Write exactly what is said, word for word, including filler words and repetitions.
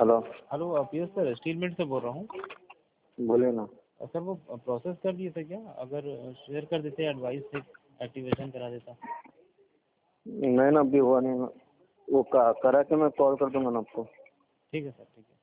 Hello. Hello PS sir, steel mill से बोल रहा हूँ। बोलिए ना। सर वो प्रोसेस कर दिए थे क्या? अगर शेयर कर देते एडवाइस से एक्टिवेशन करा देता। नहीं ना, अभी हुआ नहीं ना। वो का- करा के मैं कॉल कर दूंगा ना आपको। ठीक है सर, ठीक है।